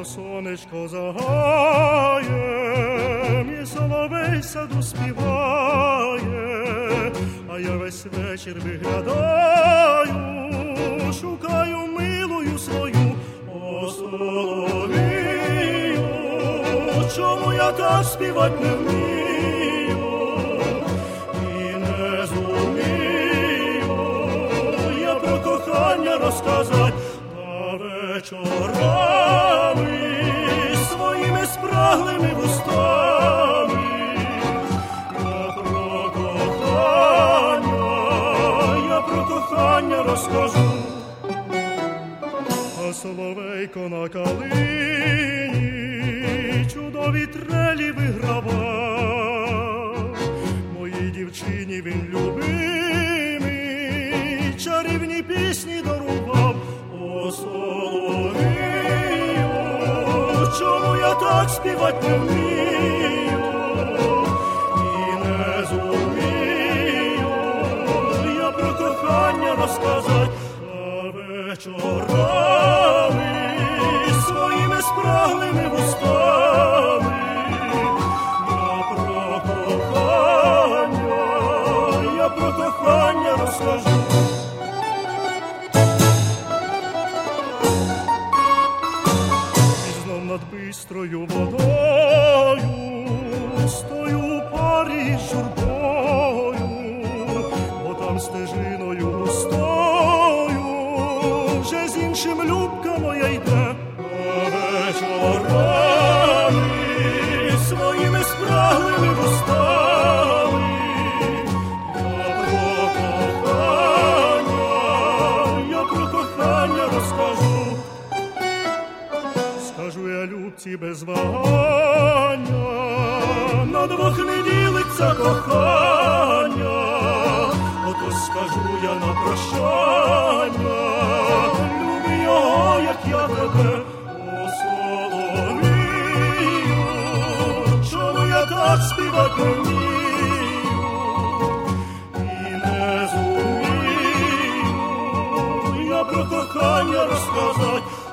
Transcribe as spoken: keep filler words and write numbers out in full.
сонечко заграє, мій соловей саду співає, а я весь вечір виглядаю, шукаю милую свою. О, соловію, чому я так співать не вмію і не зумію я про кохання розказать. Вечорами своїми спраглими вустами я про кохання, я про кохання розкажу. А соловейко на калині чудові трелі вигравав, моїй дівчині він любимий, чарівні пісні дарував. О, соловію, чому я так співать не вмію і не зумію я про кохання розказать. А вечорами своїми спраглими вустами я про кохання, я про кохання розкажу. Над бистрою водою стою у парі з журбою, бо там стежиною густою вже з іншим любка моя йде. А вечорами своїми спраглими вустами я про кохання, я про кохання розкажу. Скажу я любці без вагання, на двох не ділиться кохання, ото скажу я на прощання, люби його, як я тебе. О, соловію, чому я так співать не вмію і не зумію я про кохання розказать.